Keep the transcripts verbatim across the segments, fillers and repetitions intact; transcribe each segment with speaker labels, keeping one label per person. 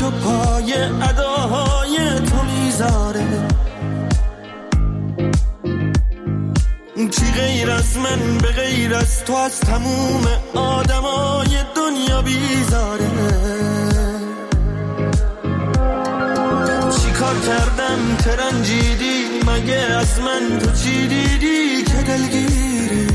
Speaker 1: و پای اداهای تو میذاره. کی غیر از من به غیر از تو از تموم آدمای دنیا بیزاره. چی کار کردم که رنجیدی؟ مگه از من تو چی دیدی که دلگیری؟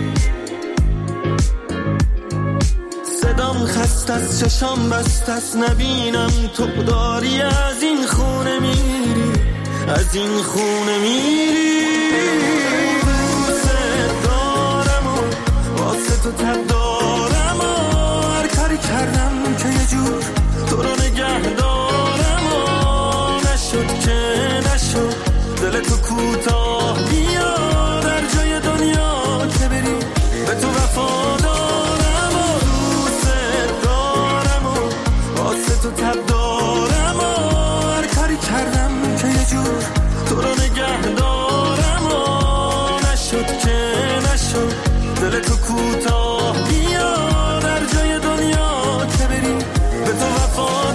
Speaker 1: صدام خست از چشام بست از نبینم تو داری از این خونه میری، از این خونه میری. تو تب دارم و هر کاری کردم که یه جور تو رو نگه دارم و نشد که نشد. دل تو کوتاه بیا در جای دنیا که بری، به تو وفا دارم و دوست دارم و واسه تو تب دارم و هر کاری کردم که یه جور تو رو نگه دارم و نشد که نشد. دل تو کوتاه بیا در جای دنیا که بری، به تو وفا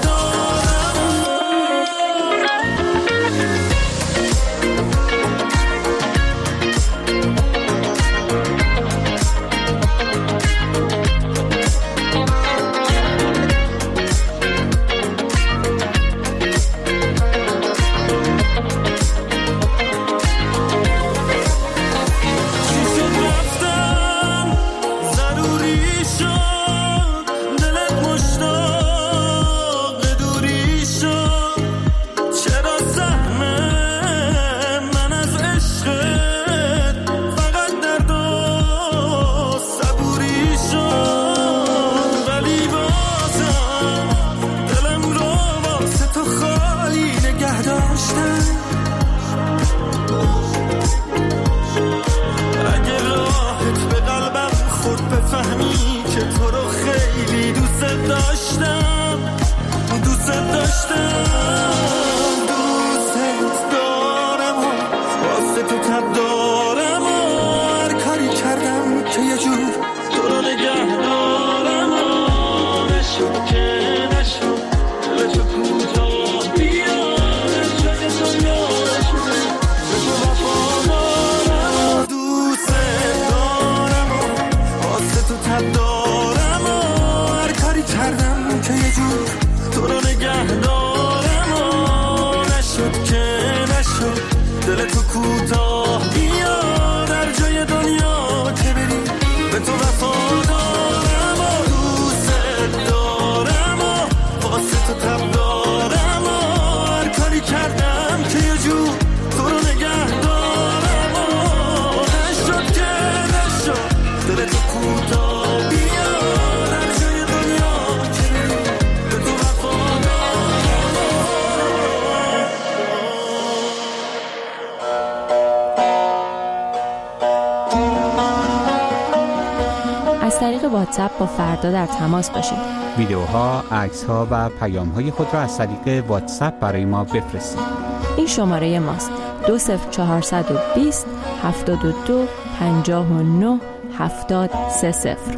Speaker 2: واتساپ با فردا در تماس باشید.
Speaker 3: ویدیوها، عکس‌ها و پیام‌های خود را از طریق واتساپ برای ما بفرستید.
Speaker 2: این شماره ماست: دو صفر چهارصد و بیست هفتاد و دو پنجاه و نه هفتاد سه صفر.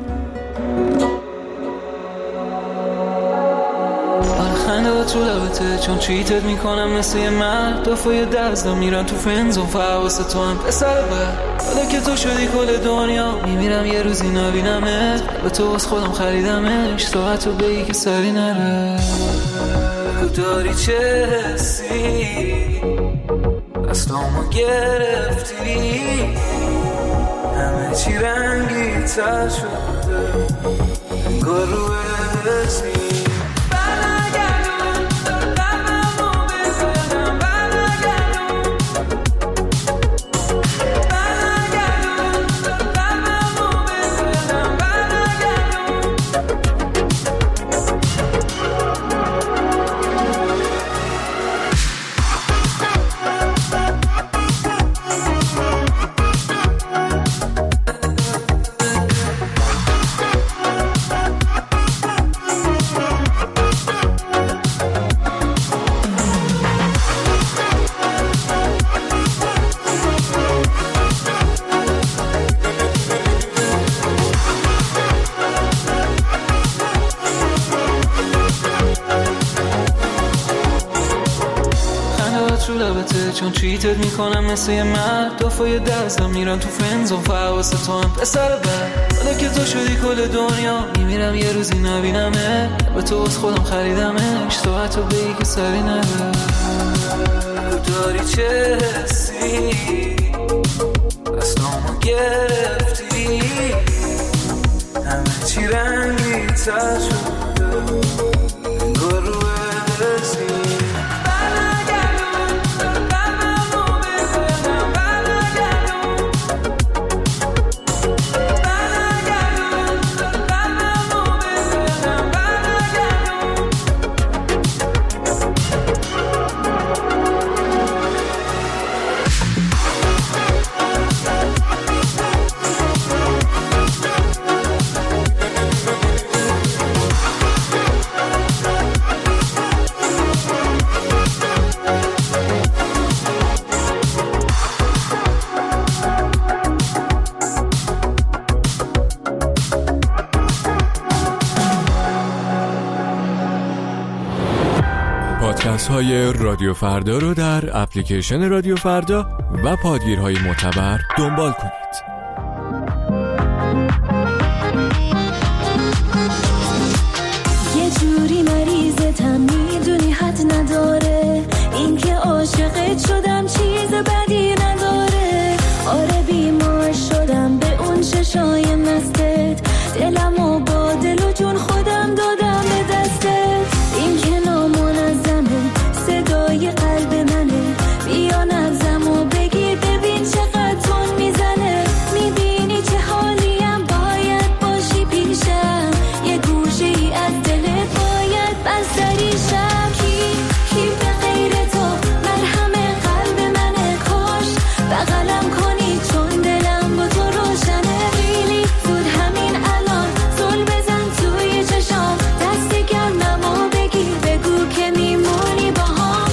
Speaker 4: خنده تو لبته چون چیتت میکنم مثل یه مرد. دفعه دزدا میرن تو فنزون فواسه تو هم پسر بر. حالا که تو شدی کل دنیا میمیرم یه روزی نبینمت. به تو از خودم خریدمش تو تو بگی که سری نره. بگو داری چه حسی دستامو گرفتی، همه چی رنگی تر شده انگار رو حسی. لبته چون چیتت میکنم مثل یه مرد دافای دستم میرن تو فرنزون فحواس تو هم پسر بد حالا که تو شدی کل دنیا میمیرم یه روزی نبینمه به تو از خودم خریدمش تو حتی بگی که سری نده داری چه حسی دستامو گرفتی همه چی رنگی تر شده انگار رو حسی
Speaker 5: پادکست های رادیو فردا رو در اپلیکیشن رادیو فردا و پادگیرهای معتبر دنبال کنید.
Speaker 6: یه جوری مریضتم میدونی حد نداره این که عاشقت شدم چیز بدی نداره آره بیمار شدم به اون چشای مستت دلمو با دل و جون خودم دادم به دستت این که نامنظمه صدای قلب منه بیا نبضمو بگیر ببین چقدر تون میزنه میبینی چه حالیم باید باشی پیشم یه گوشه ای از دلت باید بستریشم کی کی به غیر تو مرهم قلب منه کاش بغلم کنی چون دلم با تو روشنه خیلی زود همین الان زل بزن توی چشام دست گرممو بگیر بگو که میمونی با هم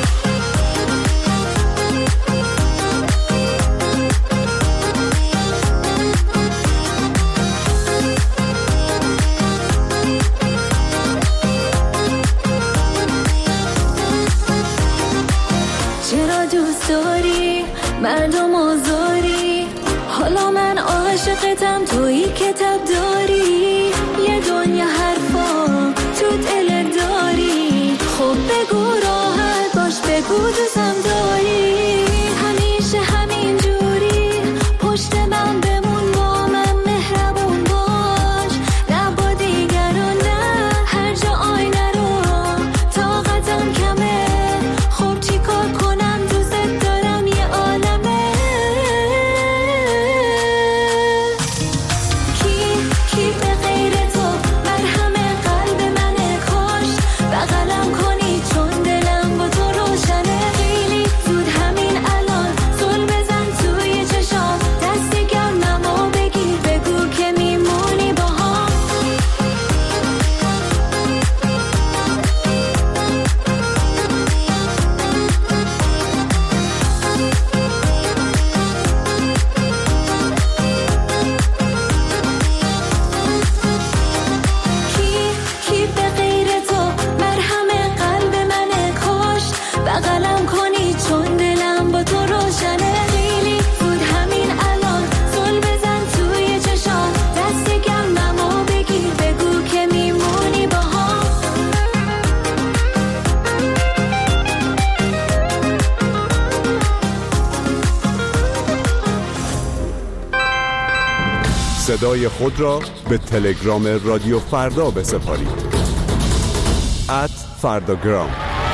Speaker 6: چرا دوست داری مردم آزاری حالا من عاشقتم تویی که تب داری یه دنیا حرفا تو دل داری خب بگو راحت باش بگو دوستم داری همیشه همین جوری پشت من بمون با من مهربون باش نه با دیگران نه هر جا آینه رو طاقتم کمه خب چی کار کنم دوست دارم یه عالمه کی کی به غیر تو مرهم قلب منه کاش بغلم کنی چون دلم با تو روشنه خیلی زود همین الان زل بزن توی چشام دست گرممو بگیر بگو که میمونی با هم کی کی به غیر تو مرهم قلب منه کاش بغلم کنی چون دلم با تو روشنه خیلی زود همین الان زل بزن توی چشام دست گرممو بگیر بگو که میمونی با هم
Speaker 7: صدای خود را به تلگرام رادیو فردا بسپارید ات فرداگرام.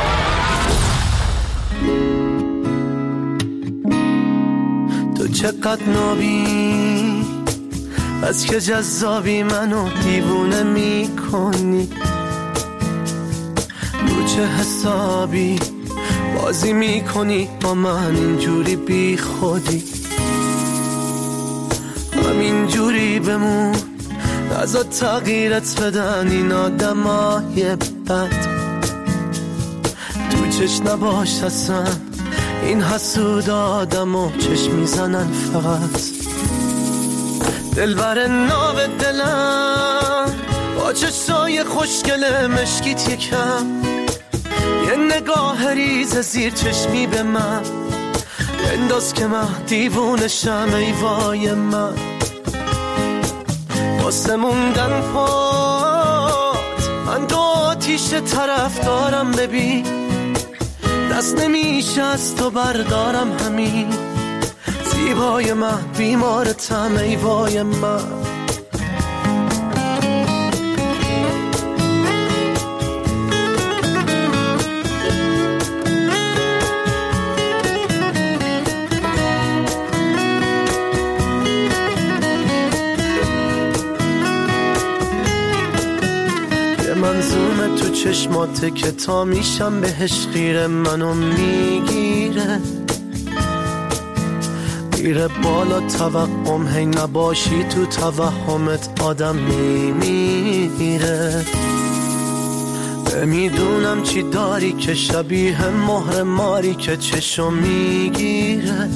Speaker 1: تو چقدر نابی بس که جذابی منو دیوونه میکنی رو چه حسابی بازی میکنی با من اینجوری بی خودی همینجوری بمون نزا تغییرت بدن این آدمای بد تو چشم نباش اصلا این حسود آدمو چشم میزنن فقط دلبر ناو دلم با چشای خوشگل مشکیت یکم یه نگاه ریز زیر چشمی به من انداز که من دیوونشم ای وای من واسه موندن پات من دو آتیش طرف دارم ببین دست نمیشه از تو بردارم همین زیبای من بیمارتم ای وای من منظومه تو چشماته که تا میشم بهش خیره منو میگیره میره بالا توقم هی نباشی تو توهمت آدم میمیره میدونم چی داری که شبیه مهر ماری که چشم میگیره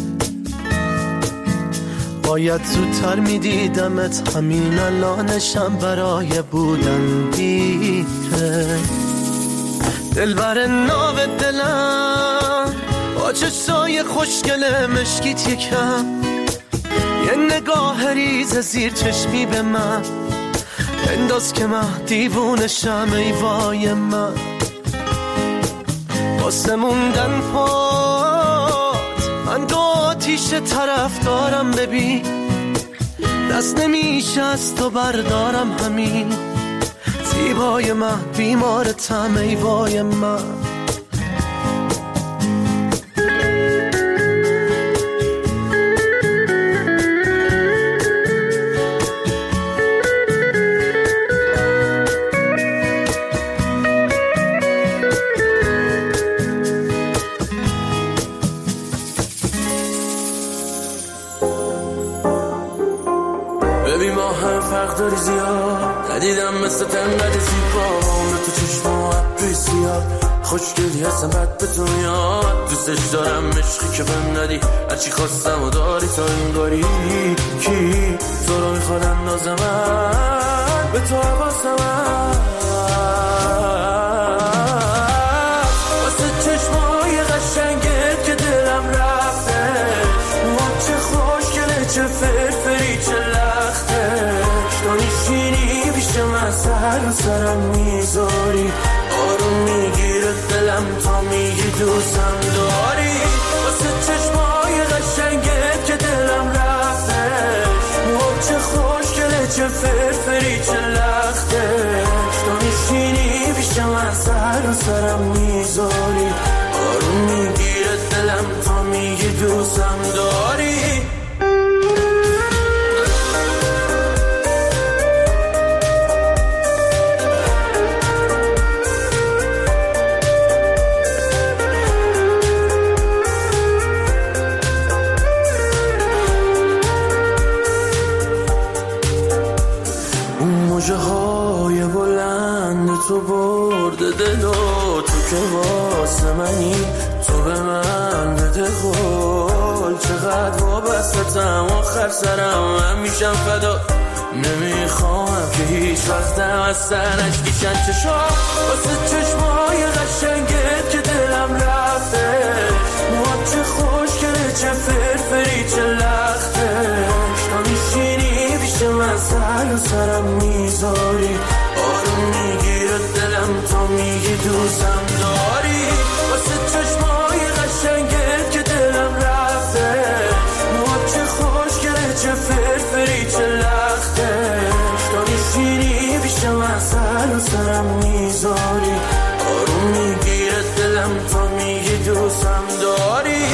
Speaker 1: باید زودتر میدیدمت همین الانشم برای بودن دیره دلبر ناو دلم با چشای خوشگل مشکیت یکم یه نگاه ریز زیر چشمی به من انداز که من دیوونشم ای وای من واسه موندن پات من دو آتیش طرف دارم ببین دست نمیشه از تو بردارم همین زیبای من بیمارتم ای وای من داری زیاد ندیدم مثل تنقل زیبا اون تو چشم و عبری سیاد خوشگلی هستم بد به تو میاد دوستش دارم عشقی که بهم ندی هرچی خواستم و داری تا این گاری کی تو رو میخوادم نازمت به تو حواسمت واسه چشمای قشنگت که دلم رفته ما چه خوشگله چه فرفری چه لخته نشینی پیش من سر و سرم میذاری آروم میگیره دلم تا میگی دوستم داری واسه چشمای قشنگت که دلم رفته و چه خوشگله چه فرفری چه لخته تو نشینی پیش من سر و سرم میذاری آروم میگیره دلم تا میگی دوستم داری موجه های بلند تو برده دل و تو که واسه منی تو به من بده قول چقدر وابستم آخر سرم من میشم فدا نمیخوام که هیچ وقتم از سرش کشن چشم واسه چشمای قشنگت که دلم رفته ما چه خوشگله چه فرفری چه لخته تا میشینی پیش من سر و سرم میذاری آروم میگیره دلم تا میگی دوستم داری واسه چشمای قشنگت که دلم رفته ما چه خوشگله چه فرفری چه لخته تا میشینی پیش من سر و سرم میذاری آروم میگیره دلم تا میگی دوستم داری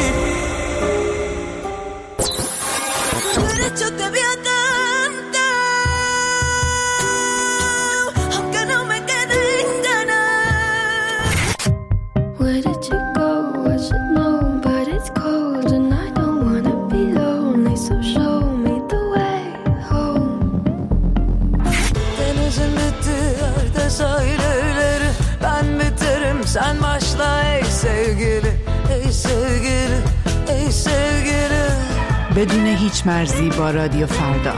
Speaker 8: Sen başla ey sevgili, ey sevgili, ey sevgili.
Speaker 9: بدون هیچ مرزی با رادیو فردا.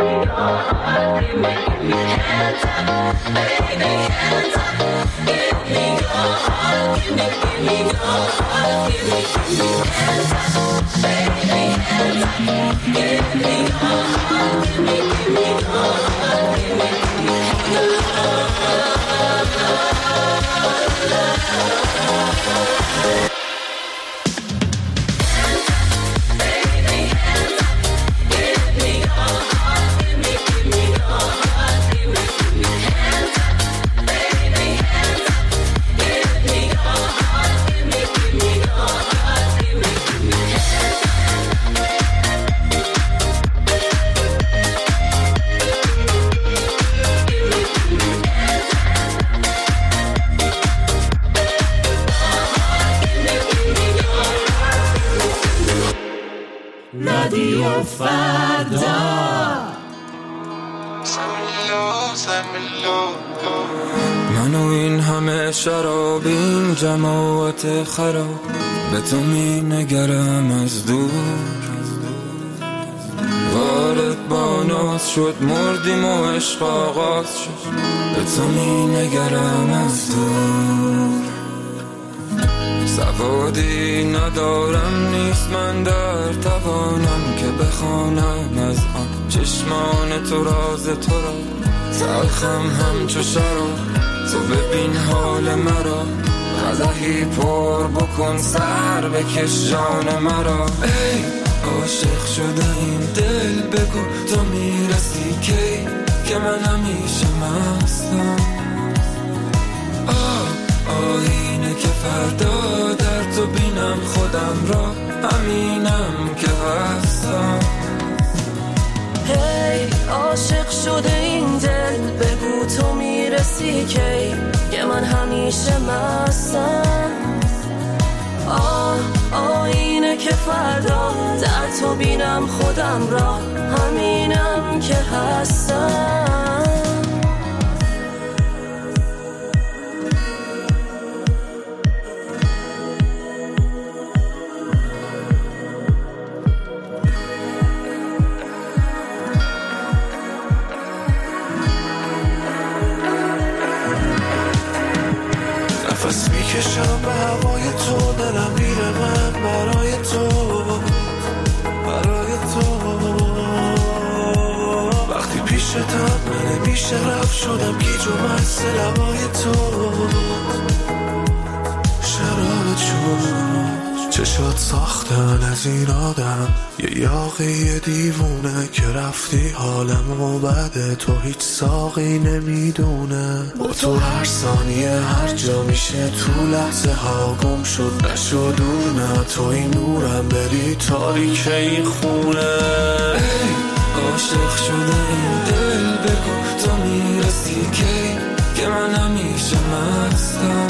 Speaker 1: رادیو فردا.
Speaker 4: من و این همه شراب، این جماعت خراب، به تو می نگرم از دور. وارد با ناز شد، مردیم و عشق آغاز شد، به تو می نگرم از دور. سوادی ندارم، نیست من در توانم که بخوانم از آن چشمان تو راز تو را. تلخم همچو شراب، تو ببین حال مرا، قدحی پر بکن سر بکش جان مرا. ای عاشق شده این دل، بگو تو میرسی کی که من همیشه مستم. آه آینه که فردا در تو بینم خودم را، همینم که هستم.
Speaker 8: هی عاشق شده این دل، بگو تو میرسی کی که من همیشه مستم. آه آینه که فردا در تو بینم خودم را، همینم که هستم.
Speaker 1: نفس میکشم به هوای تو، دلم میره من برای تو، برای تو. وقتی پیشتم من نمیشه رفت، شدم گیج و مست لبای تو. شرابت شد چشات ساختن از این آدم، یه یاقی دیوونه که رفتی حالمو بده، تو هیچ ساقی نمیدونه. با تو هر ثانیه هر جا میشه، تو لحظه ها گم شد نشد دور. نه تو این نورم بری تاریک این خونه.
Speaker 4: ای عاشق شده این دل، بگو تو میرسی کی که من همیشه مستم.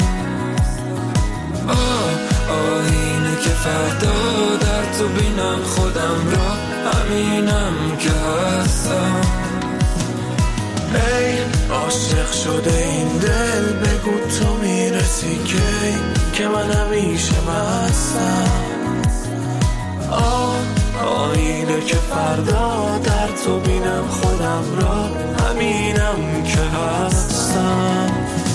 Speaker 4: آه آینه که فردا در تو بینم خودم را، همینم که هستم.
Speaker 1: ای عاشق شده این دل، بگو تو میرسی کی که من همیشه مستم. آه آینه که فردا در تو بینم خودم را، همینم که هستم.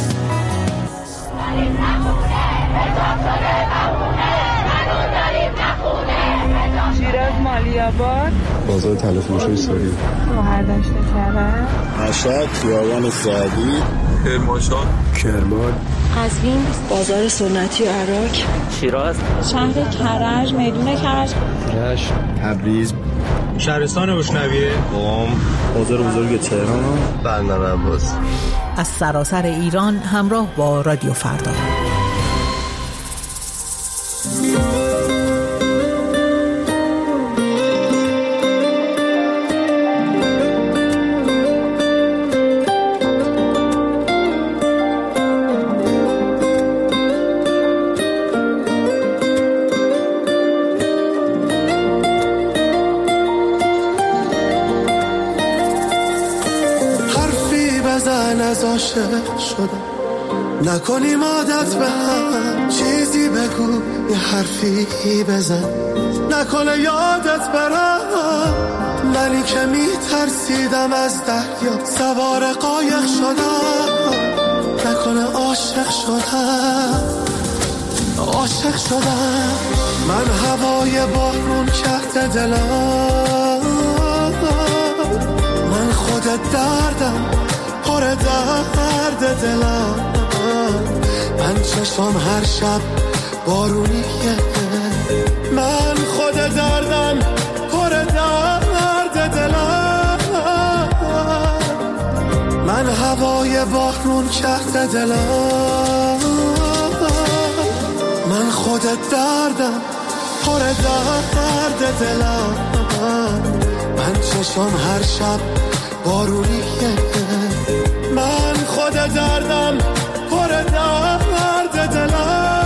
Speaker 10: شیراز مالیاباد،
Speaker 11: بازار تلفروشی ساری،
Speaker 10: گوهر دشت کرد،
Speaker 11: مشهد خیابان سعدی،
Speaker 5: کرمانشاه،
Speaker 11: کرمان،
Speaker 10: قزوین، بازار سنتی عراق،
Speaker 12: شیراز،
Speaker 10: شهر کرج، میدون کرج،
Speaker 11: رشت، تبریز،
Speaker 13: شهرستان بشنویه،
Speaker 11: قم، بازار بزرگ تهران، بندر عباس.
Speaker 14: از سراسر ایران همراه با رادیو فردا.
Speaker 1: عاشق شدم نکنیم عادت به هم، چیزی بگو یه حرفی بزن نکنه یادت برم. منی که می ترسیدم از دریا سوار قایق شدم، نکنه عاشق شدم عاشق شدم. من هوای بارون کرده دلم، من خود دردم پر درد دلم. من چشم هر شب بارونیه، من خود دردم پر درد دلم. من هوای بارون کرده دلم، من خود دردم پر درد دلم. من چشم هر شب بارونیه، من خود دردم پر درد دلم.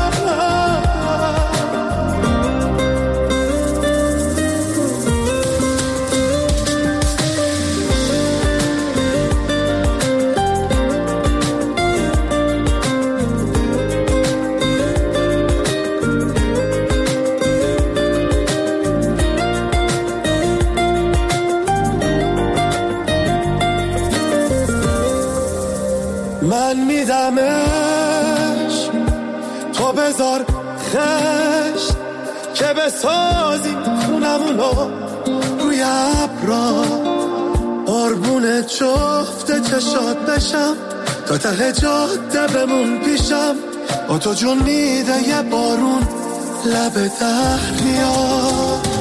Speaker 1: من میدمش تو بذار خشت که بسازی خونمونو روی ابرا، قربون جفت چشات بشم تا ته جاده بمون پیشم. با تو جون میده یه بارون لب دریا.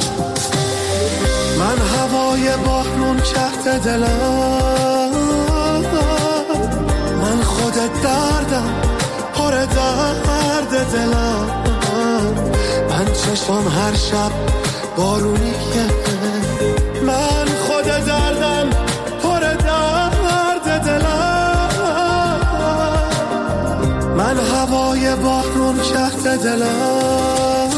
Speaker 1: من هوای بارون کرده دلم، من خود دردم پر درد دلم. من چشم هر شب بارونیه، من خود دردم پر درد دلم. من هوای بارون کرده دلم،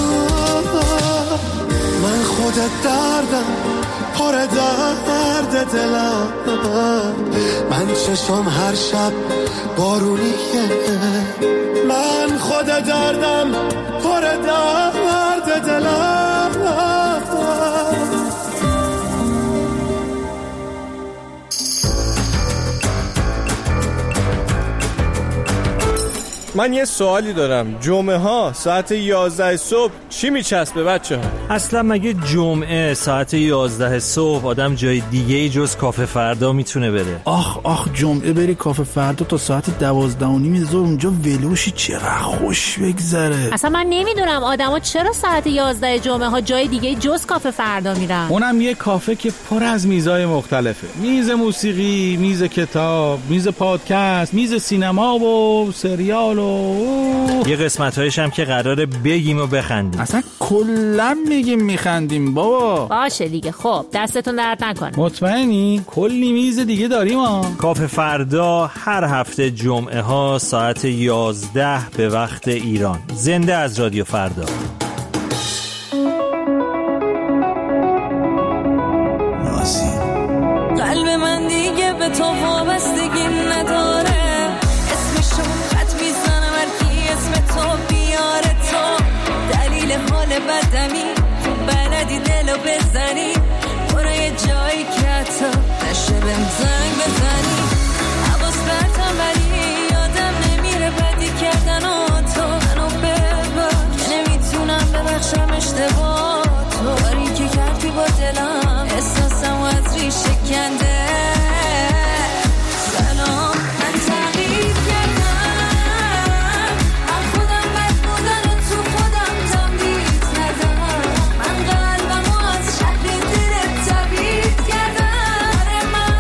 Speaker 1: من خود دردم پر درد دلم. من چشم هر شب بارونیه، من خود دردم پر درد دلم.
Speaker 12: من یه سوالی دارم، جمعه ها ساعت یازده صبح چی میچسبه بچه ها؟
Speaker 15: اصلا مگه جمعه ساعت یازده صبح آدم جای دیگه ای جز کافه فردا میتونه بره؟
Speaker 16: آخ آخ جمعه بری کافه فردا تا ساعت دوازده و نیم ظهر اونجا ولوشی چقدر خوش بگذره.
Speaker 17: اصلا من نمیدونم آدما چرا ساعت یازده جمعه ها جای دیگه جز کافه فردا میرن.
Speaker 16: اونم یه کافه که پر از میزای مختلفه، میز موسیقی، میز کتاب، میز پادکست، میز سینما و سریال و
Speaker 15: یه قسمت‌هایش هم که قراره بگیم و بخندیم.
Speaker 16: اصلا کلا میگیم میخندیم بابا.
Speaker 17: باشه دیگه، خب دستتون درد نکنه.
Speaker 16: مطمئنی؟ کلی میز دیگه داریم ها.
Speaker 15: کافه فردا هر هفته جمعه ها ساعت یازده به وقت ایران. زنده از رادیو فردا.
Speaker 8: نازی قلب من دیگه به تو وابستگی نداره، اسمشو خط میزنم هرکی اسم تو بیاره. تو دلیل حال بدمی بلدی دلو بزنی، برو یه جایی که حتی نشه بهم زنگ بزنی. حواس برتم ولی یادم نمیره بدی کردن و تو منو ببخش، نمیتونم ببخشم اشتباه تو. کاری که کردی با دلم احساسم و از ریشه کنده. سلام من تغییر کردم، من خودم بد بودن و تو خودم تمدید ندم. من قلبم و از شهر دلت تبید کردم. آره من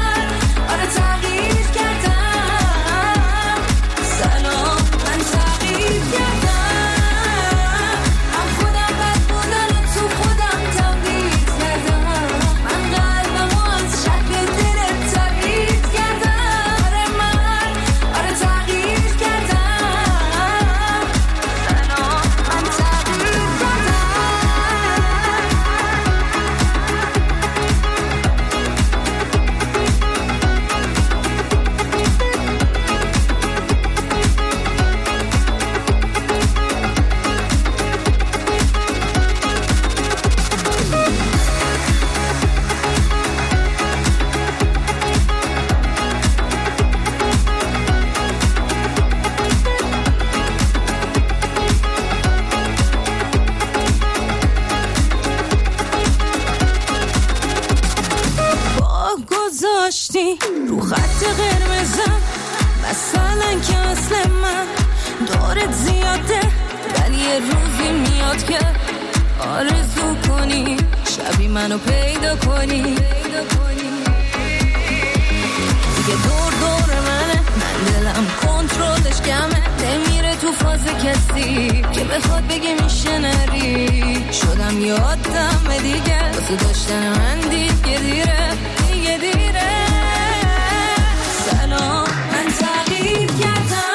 Speaker 8: رو خط قرمزم، مثلا که اصل من دارت زیاده، ولی یه روزی میاد که آرزو کنی شبی منو پیدا کنی. دیگه دور دور منه، من دلم کنترلش کمه، نمیره تو فاز کسی که بخواد بگه میشه نری. شدم یادم دیگه واسه داشتن من دیگه دیره، دیگه دیره. سلام، من تغییر کردم،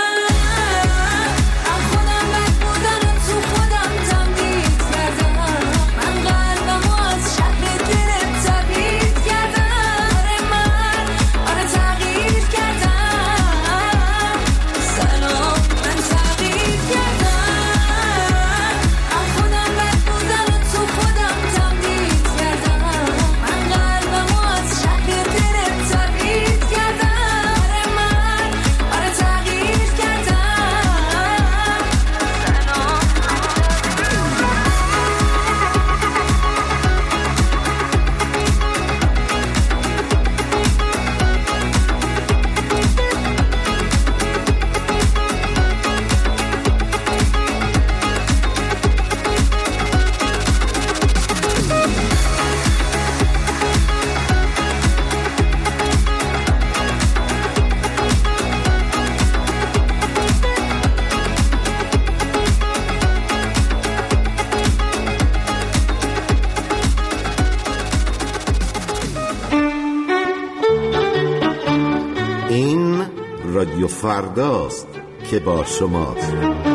Speaker 18: رادیو فرداست که با شماست.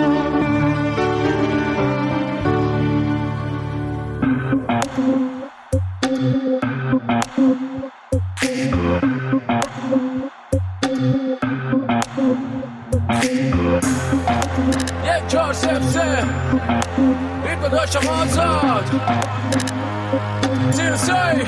Speaker 19: یک چهار سف سه بیت با داشتم آزاد زیر سای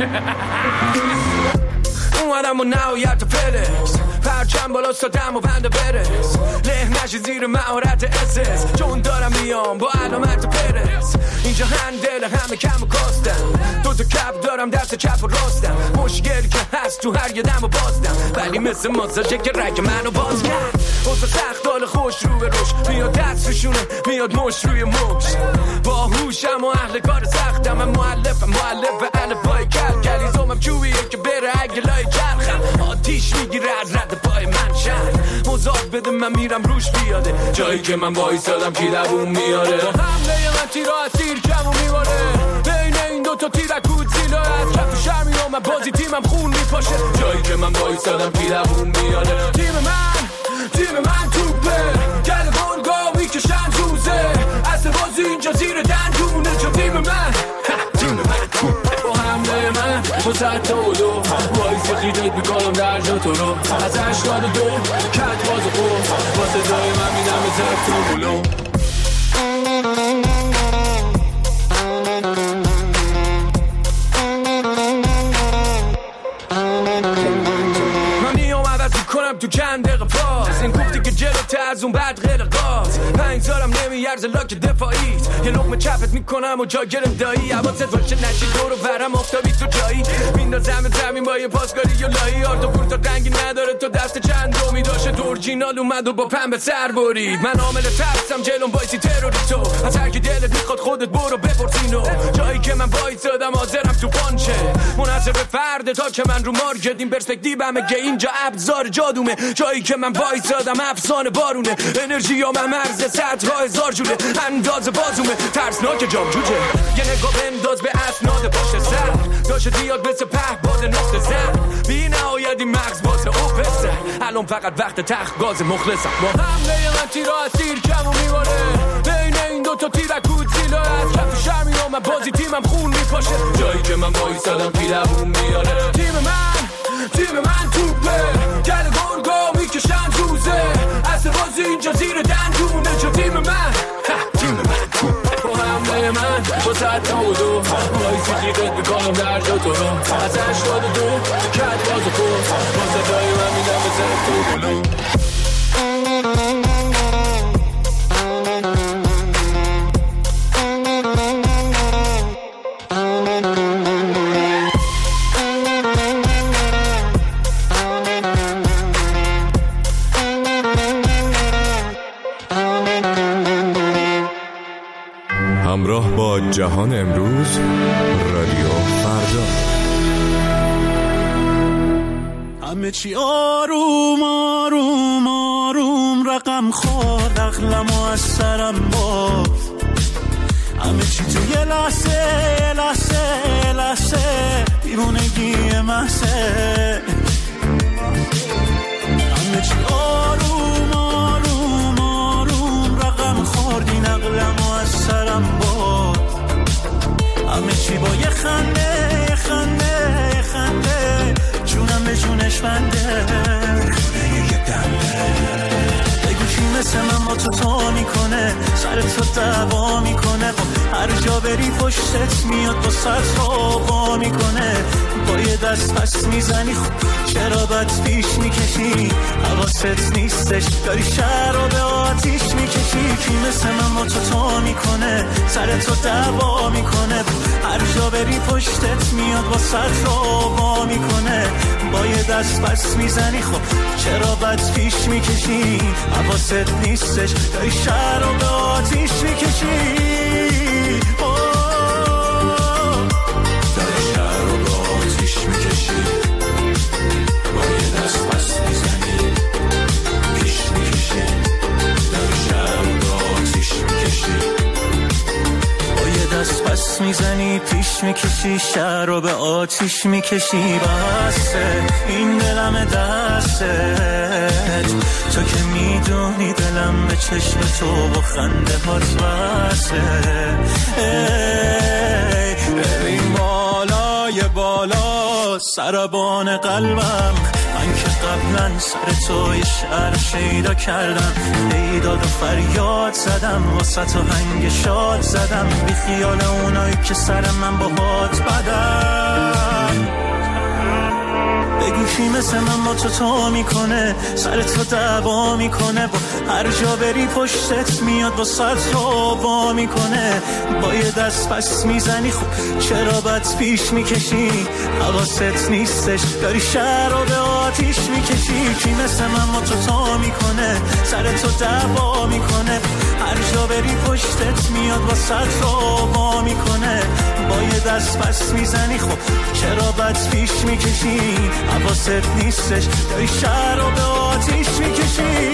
Speaker 19: اومدم و نهایت فلکس پرچم بالا سادم و بنده برس له نشی زیر مهارت اسس چون دارم میام با علامت پرس اینجا هندل همه کم و کاستم دو تا کپ دارم دست چپ و راستم مشکلی که هست تو هر یه دم و بازدم ولی مثل ماساژه که رگ منو باز کرد اوزا سخت حال خوش رو به روش میاد دست روشونه میاد مش روی مش با هوشم و اهل کار سختم من مؤلفم مؤلف الفبای کل کلیزومم چوبیه که بره اگه لای چرخم آتیش میگیره از رد پای من شد مزاد بده من میرم روش بیاده جایی که من وایسادم کی دووم میاره حمله من تیرا از تیر کم و میباره بین این دوتا تیرکود زیلا از کف شهر میام من بازی تیمم خون میپاشه جایی که من وایسادم کی دووم میاره تیم من تیم من توپه گل گلگا میکشن توزه اصل بازی اینجا زیر دندونه چون تیم من تیم من توپه با حمله من با ست تا و دو وایسی خیدت میکنم در جا تو رو از هشتاد و دو کت باز و خوب با صدای من میدم به زفت و بلو کنم تو چند دقیقه پاس این گفتی که جلوت از اون بعد غیر قاس پنج سالم نمیارزه لاک دفاعیت یه لقمه چپت میکنم و جا گرم دایی حواست باشه نشی دور و برم افتابی تو جایی میندازم زمین با یه پاسکاری یا لایی آرد و پورتا رنگی نداره تو دست چند دومی داشته اورجینال اومد و با پنبه سر برید من عامل ترسم جلوم وایسی تروریستو از هر کی دلت میخواد خودت برو بپرسینو جایی که من وایسادم حاضرم تو پانچه منحصر به فرد تا که من رو مارکت این پرسپکتیومه که اینجا ابزار جادومه جایی که من وایسادم افسانه بارونه انرژی ها من مرز صدها هزار جوله انداز بازومه ترسناک جام جوجه یه نگاه بنداز به اسناد باشه سر داشت دیاد مثل پهباد نقطه زن بی نهایت این مغز بازه او پسر الان فقط وقت تخت گاز مخلصم با حمله من تیرا از تیر کم و میباره بین این دوتا تیرکود زیلا از کف شهر میام من بازی تیمم خون میپاشه جایی که من وایسادم کی دووم میاره تیم من تیم من توپه گل گلگا میکشن توزه اصل بازی اینجا زیر دندونه چون تیم من تیم من توپه با حمله من با ست تا و دو وایسی خیدت میکنم در جا تو رو از هشتاد و دو کت باز و خوب با صدای من میدم به زفت و بلو
Speaker 5: جهان امروز، رادیو فردا.
Speaker 1: همه چی آروم آروم آروم رقم خورد، عقلمو از سرم برد. همه چی تو یه لحظه یه لحظه یه لحظه دیوونگی محضه. همه چی آروم آروم آروم رقم خورد، این عقلمو از سرم برد. همه چی با یه خنده یه خنده یه خنده جونم به جونش بنده. یه دنده بگو کی مثل من با تو تو میکنه، سر تو دعوا میکنه، با هر جا بری پشتت میاد با سر تو با میکنه. با یه دست پس میزنی خب چرا بد پیش میکشی، حواست نیستش داری شهر رو به آتیش میکشی. کی مثل من با تو تو میکنه، سر تو دعوا میکنه، هر جا بری پشتت میاد با سر تو با میکنه. با یه دست پس میزنی خب چرا بد پیش میکشی، حواست نیستش داری شهر رو به آتیش میکشی. پس میزنی پیش میکشی، شهر رو به آتیش میکشی. بسه این دلم دستت، تو که میدونی دلم به چشم تو و خنده هات بسه. بریم بالای بالا سربان قلبم، من که قبلا سر تو یه شعر شیدا کردم، ایداد و فریاد زدم واسه تو هنگ شاد زدم، بی خیال اونایی که سر من با هات بدن. بگو کی مثل من با تو تو میکنه، سر تو دعوا میکنه، با هر جا بری پشتت میاد با سر تو با میکنه. با یه دست پس میزنی خب چرا بد پیش میکشی، حواست نیستش داری شهر رو به آتیش میکشی. کی مثل من با تو تو میکنه، سر تو دعوا میکنه، هر جا بری پشتت میاد با سر تو با میکنه. با یه دست پس میزنی خب چرا بد پیش میکشی، حواست نیستش داری شهر رو به آتیش میکشی.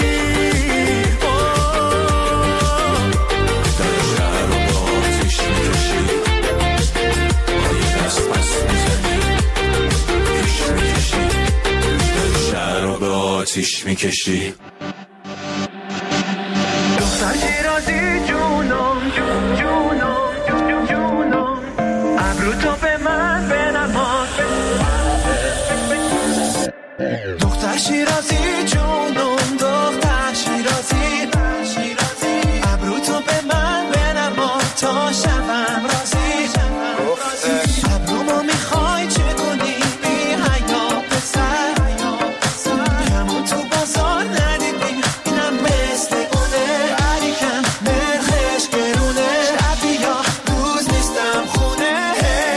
Speaker 19: آتیش میکشی.
Speaker 1: دختر شیرازی جونم جون جونم جون جونم، ابرو تو به من بنماد. دختر شیرازی جونم دختر شیرازی، ابرو تو به من بنماد تا شبم رازی. ابرومو میخوای چه کنی بی حیا پسر، کمو تو بازار ندیدی اینم مثل اونه، علی کم نرخش گرونه، شب یا روز نیستم خونه.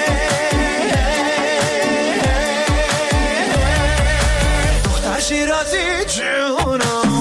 Speaker 1: دختر شیرازی جونم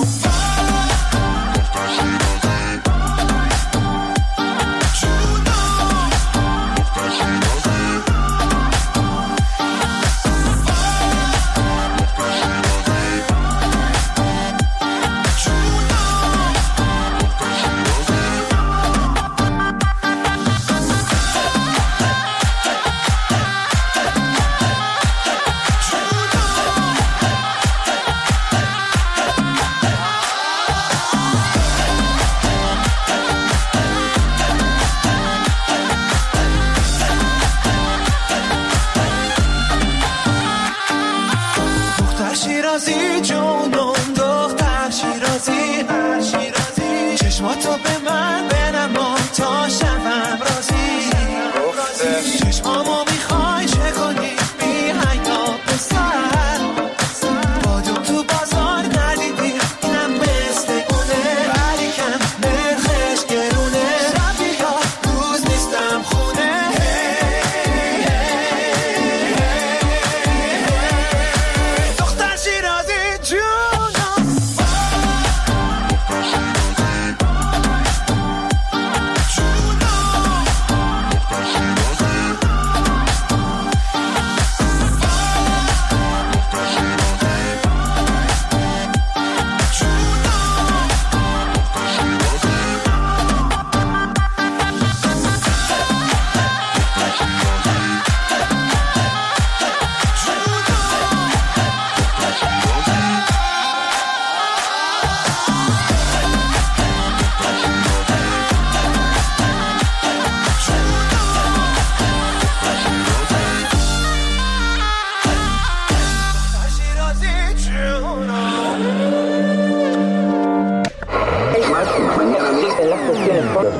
Speaker 1: شیرازی جونم دختر شیرازی، چشماتو به من بنما تا شبم رازی. چشمامو میخوای چه کنی بی حیا پسر، بادم تو بازار ندیدی اینم مثل اونه، ولی کم نرخش گرونه، شب یا روز نیستم خونه.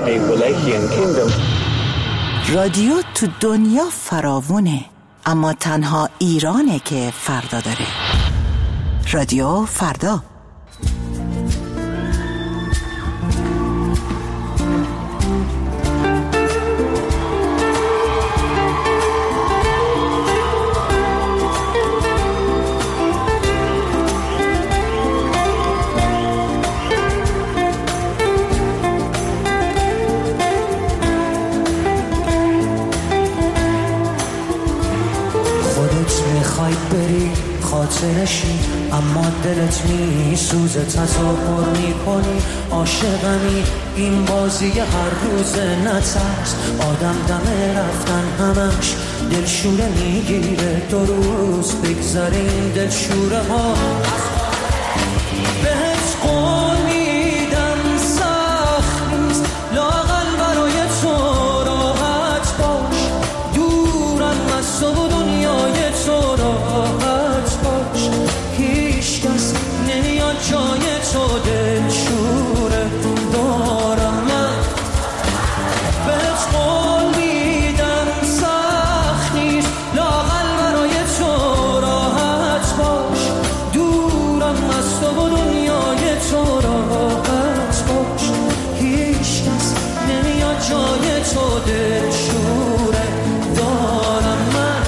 Speaker 9: رادیو تو دنیا فراوونه، اما تنها ایرانه که فردا داره. رادیو فردا.
Speaker 20: خاطرشی اما دلت می سوزه، تظاهر می کنی عاشقمی، این بازی هر روز نترس، آدم دم رفتن همش دلشوره میگیره، دو روز بگذره این دلشوره ها. بهت قول میدم سخت نیست، لااقل برای تو راحت باش، دورم از تو و دنیای تو راحت باش، هیچ کس نمیاد جای تو دلشوره دارم من. بهت قول میدم سخت نیست، لااقل برای تو راحت باش، دورم از تو و دنیای تو راحت باش، هیچ کس نمیاد جای تو دلشوره دارم من.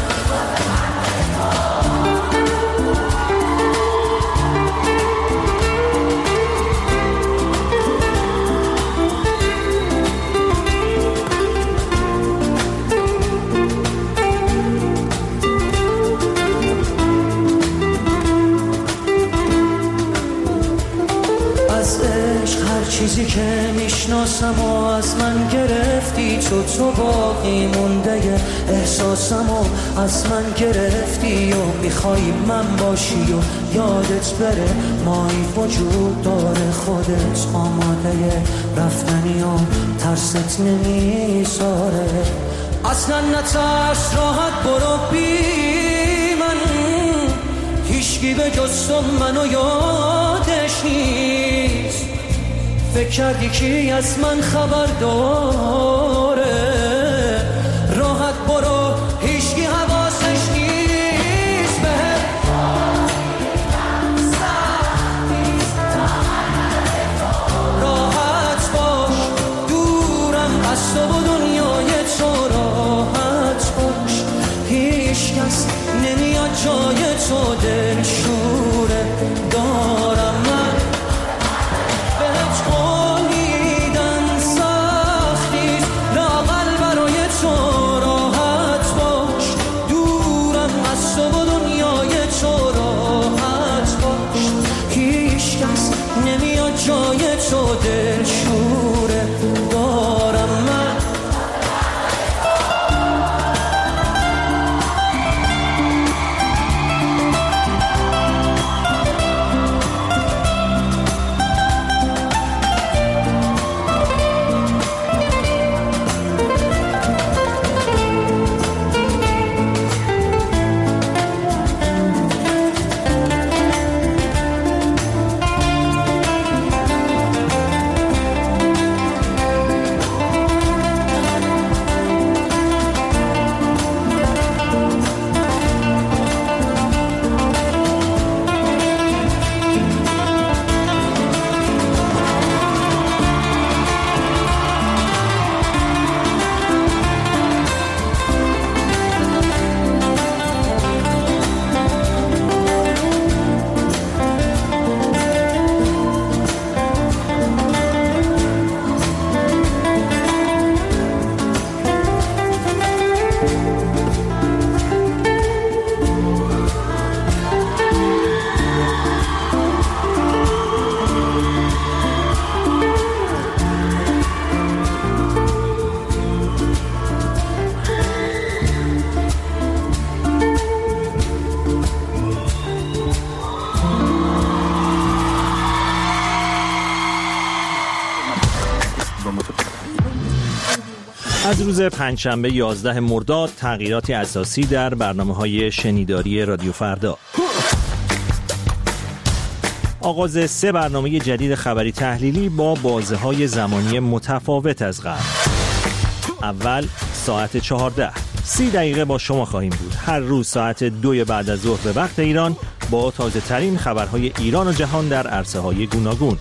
Speaker 20: چیزی که میشناسم و از من گرفتی تو، تو باقی مونده احساسم و از من گرفتی و میخوای من باشی و یادت بره مایی وجود داره، خودت آماده رفتنی و ترست نمیذاره، اصلا نترس راحت برو بی من، هیچکی به جز تو منو یادش نیست، فکر کردی کی از من خبر داره، راحت برو هیچکی حواسش نیست، بهت راحت باش، دورم از تو و دنیای تو راحت باش، هیچ کس نمیاد جای تو دلشوره دارم من. جای تو دلشوره دارم من.
Speaker 15: از روز پنجشنبه یازده مرداد تغییراتی اساسی در برنامه‌های شنیداری رادیو فردا. آغاز سه برنامه جدید خبری تحلیلی با بازه‌های زمانی متفاوت از قبل. اول ساعت چهارده، سی دقیقه با شما خواهیم بود. هر روز ساعت دو بعد از ظهر به وقت ایران با تازه ترین خبرهای ایران و جهان در عرصه‌های گوناگون.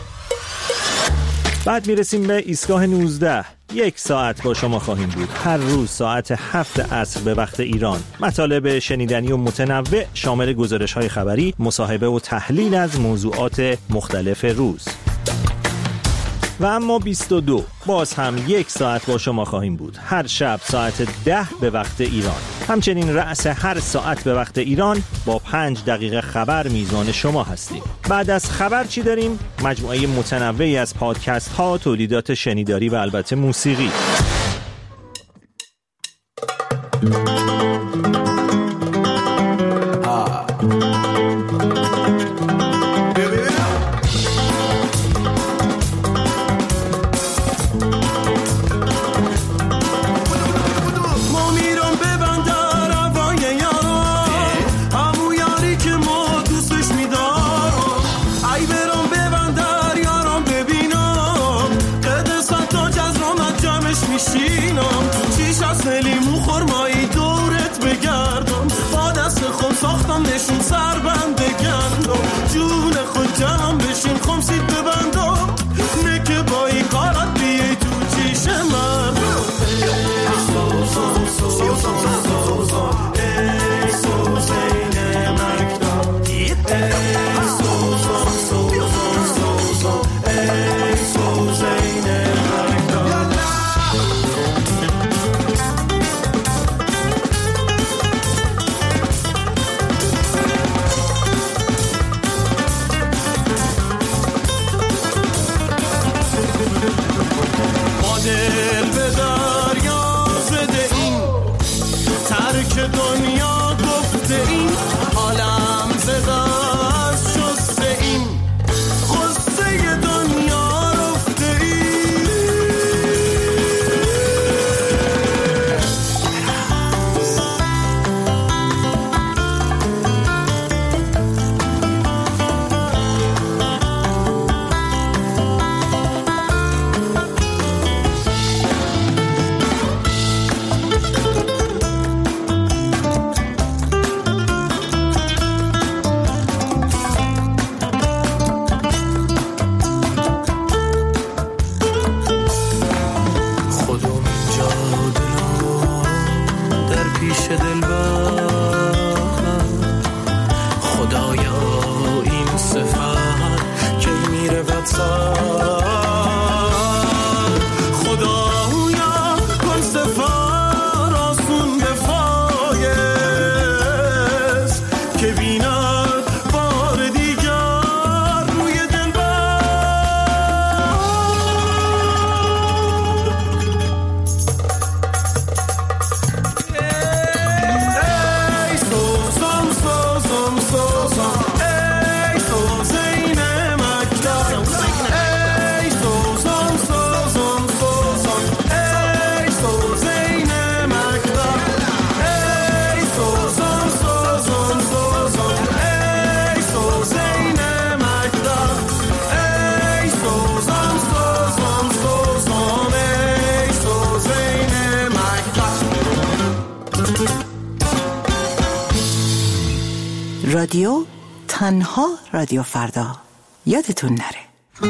Speaker 15: بعد میرسیم به ایستگاه نوزده. یک ساعت با شما خواهیم بود. هر روز ساعت هفت عصر به وقت ایران. مطالب شنیدنی و متنوع شامل گزارش‌های خبری، مصاحبه و تحلیل از موضوعات مختلف روز. و اما بیست و دو، باز هم یک ساعت با شما خواهیم بود. هر شب ساعت ده به وقت ایران. همچنین رأس هر ساعت به وقت ایران با پنج دقیقه خبر میزان شما هستیم. بعد از خبر چی داریم؟ مجموعه متنوعی از پادکست ها، تولیدات شنیداری و البته موسیقی.
Speaker 9: رادیو تنها رادیو فردا، یادتون نره.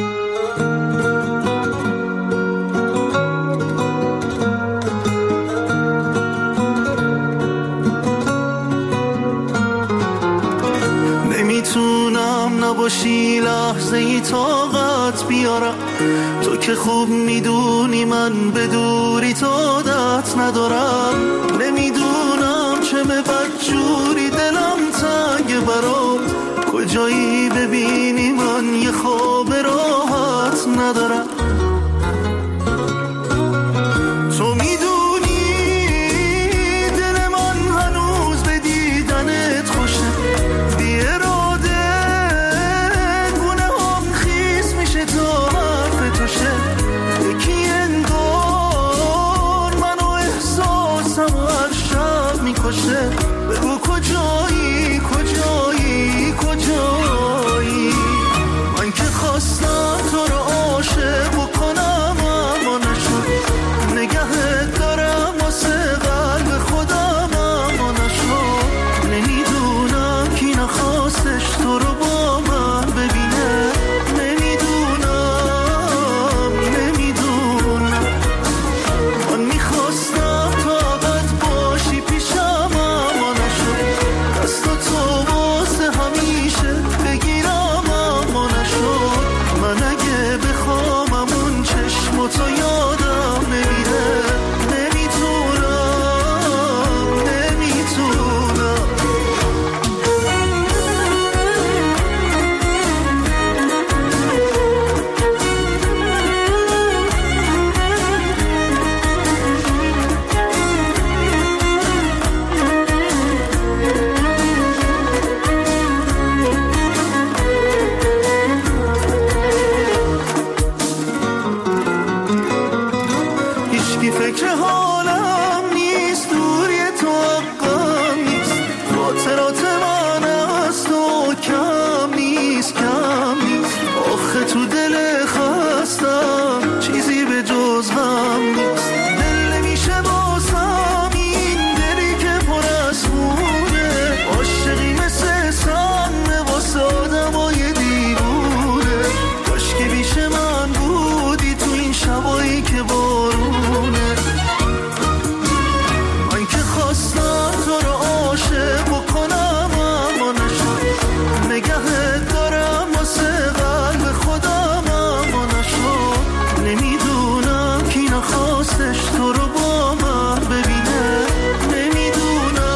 Speaker 1: نمیتونم نباشی لحظه ای طاقت بیارم، تو که خوب میدونی من به دوری تو عادت ندارم. نمیدونم چه به بدجوری دلم تنگ برات، کجایی ببینی من یه خواب راحت ندارم. تو میدونی دل من هنوز به دیدنت خوشه، بی اراده گونه هم خیس میشه تا حرف تو شه. یکی انگار منو احساسم هر شب میکشه. بگو کجایی کجایی کجایی تو دل خواستم چیزی به جز غم نیست. دل نمیشه بازم این دلی که پر از خونه، عاشقی مثل سم واسه آدمای دیوونه. کاش که بیش من بودی تو این شبایی که بارونه. من که خواستم تو رو عاشق بکنم اما نشد، نگهت دارم واسه قلب خودم اما نشد. نمیدونم کی نخواستش تو رو با من ببینه، نمیدونم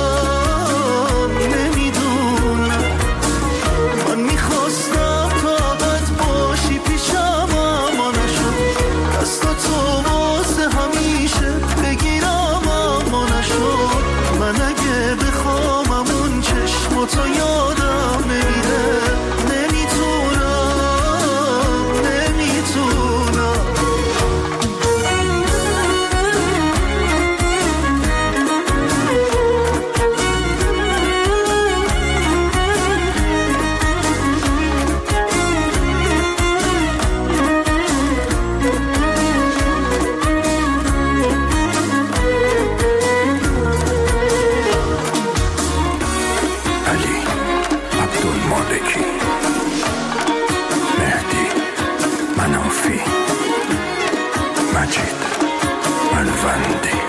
Speaker 1: نمیدونم. من میخواستم طاقت باشی پیشم اما نشد، دستاتو واسه همیشه بگیرم اما نشد. من اگه بخوام اون چشماتو یادم نمیره، نمیتونم نمیتونم.
Speaker 21: علی عبدالمالکی، مهدی منافی، مجید الوندی.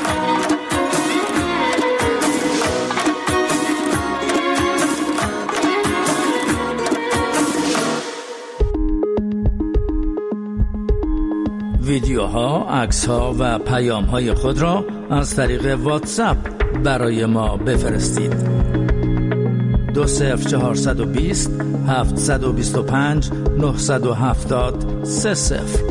Speaker 22: ویدیوها، عکس‌ها و پیام‌های خود را از طریق واتساپ برای ما بفرستید. دو صفر چهارصد و بیست هفتصد و بیست و پنج نهصد و هفتاد سه صفر.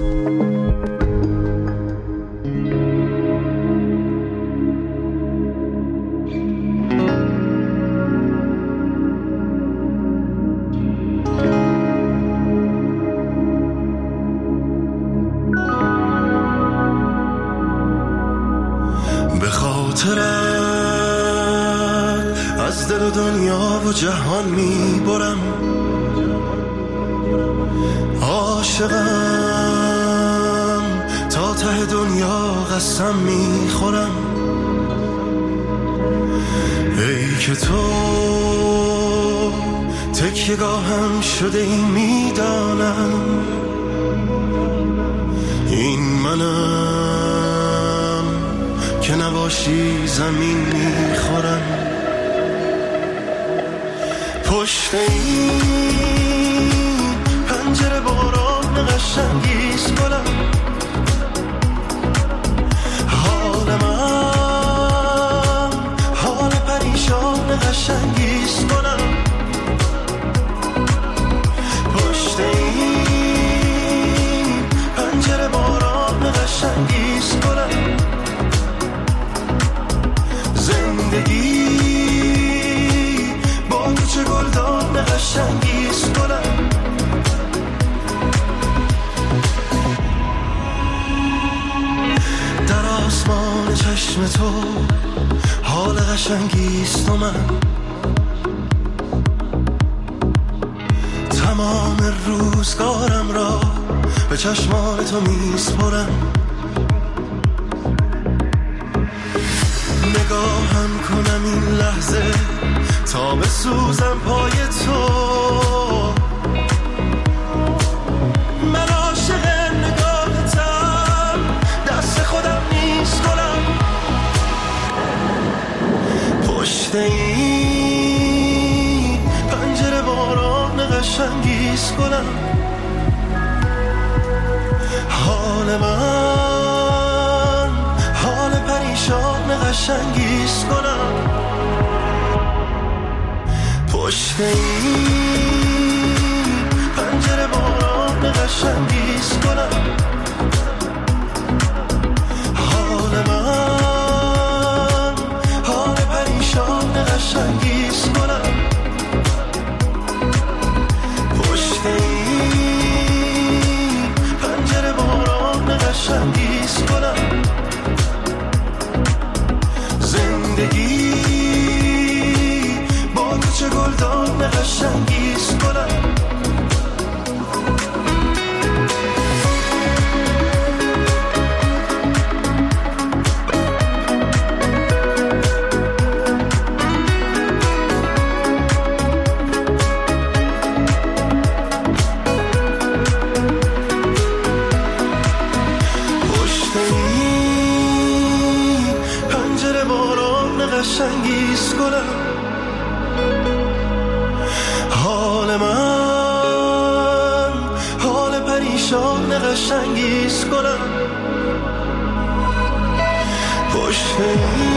Speaker 1: به خاطرت از دل و دنیا و جهان میبرم، عاشقم تا ته دنیا قسم میخورم. ای که تو تکیه‌گاهم شده این میدانم، این منم که نباشی زمین میخورم. پشت این پنجره باران قشنگیست گلم، حال من حال پریشان قشنگیست گلم. پشت این پنجره باران قشنگیست گلم. زندگی با تو چه گلدان قشنگیست گلم. در آسمان چشم تو حال قشنگیست و من تمام روزگارم را به چشمان تو میسپرم. نگاهم کنم این لحظه تا بسوزم پای تو. من عاشق نگاهتم، دست خودم نیست گلم. پشت این پنجره باران قشنگیست گلم. حال من حال پریشان قشنگیست گلم. پشت این پنجره باران قشنگیست گلم. حال من حال پریشان قشنگیست گلم. پشت این پنجره باران قشنگیست گلم. زندگی با تو چه گلدان قشنگیست قشنگیست گلم پشت